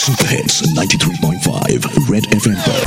Super hits 93.5 red FM पर।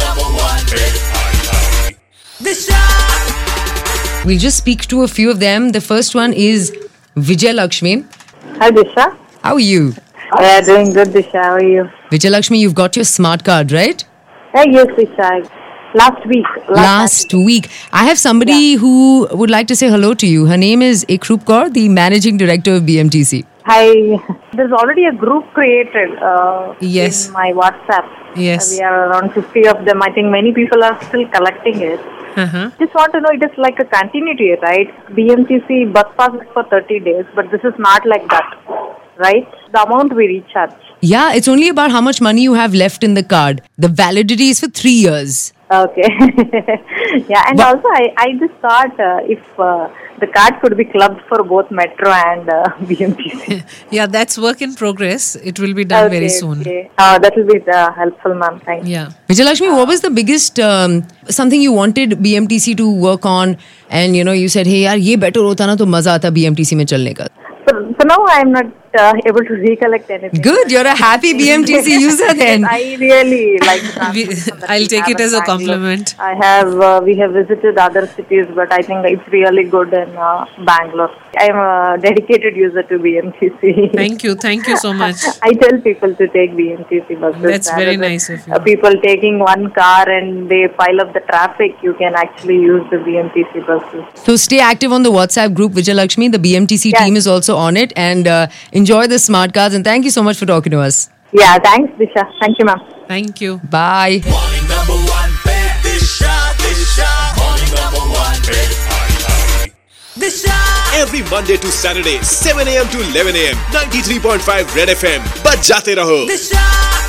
We'll just speak to a few of them. The first one is Vijay Lakshmi. Hi, Disha. How are you? Yeah, doing good, Disha. How are you? Vijay Lakshmi, you've got your smart card, right? Yes, Disha. Last week. Last week. I have somebody who would like to say hello to you. Her name is Ekrup Kaur, the managing director of BMTC. Hi. There's already a group created Yes. in my WhatsApp. Yes. We are around 50 of them. I think many people are still collecting it. Just want to know, it is like a continuity, right? BMTC bus pass is for 30 days, but this is not like that, right? The amount we recharge. Yeah, it's only about how much money you have left in the card. The validity is for 3 years. Okay. Yeah, and also I just thought if the card could be clubbed for both Metro and BMTC. Yeah, that's work in progress. It will be done very soon. Okay. That will be helpful, ma'am. Thanks. Yeah. Vijay Lakshmi, what was the biggest something you wanted BMTC to work on, and you said, hey yaar, ye better hota na to maza aata BMTC mein chalne ka. So now I am not able to recollect anything. Good, you're a happy BMTC user then. I really like I'll take it as a compliment. We have visited other cities, but I think it's really good in Bangalore. I am a dedicated user to BMTC. Thank you so much. I tell people to take BMTC buses. That's very nice of you. People taking one car and they pile up the traffic, you can actually use the BMTC buses. So stay active on the WhatsApp group, Vijay Lakshmi. The BMTC team is also on it, and enjoy the smart cards. And thank you so much for talking to us. Yeah, thanks, Disha. Thank you, ma'am. Thank you. Bye. Morning number one, Disha. Morning number one, Disha. Every Monday to Saturday, 7 a.m. to 11 a.m. 93.5 Red FM. बज जाते रहो.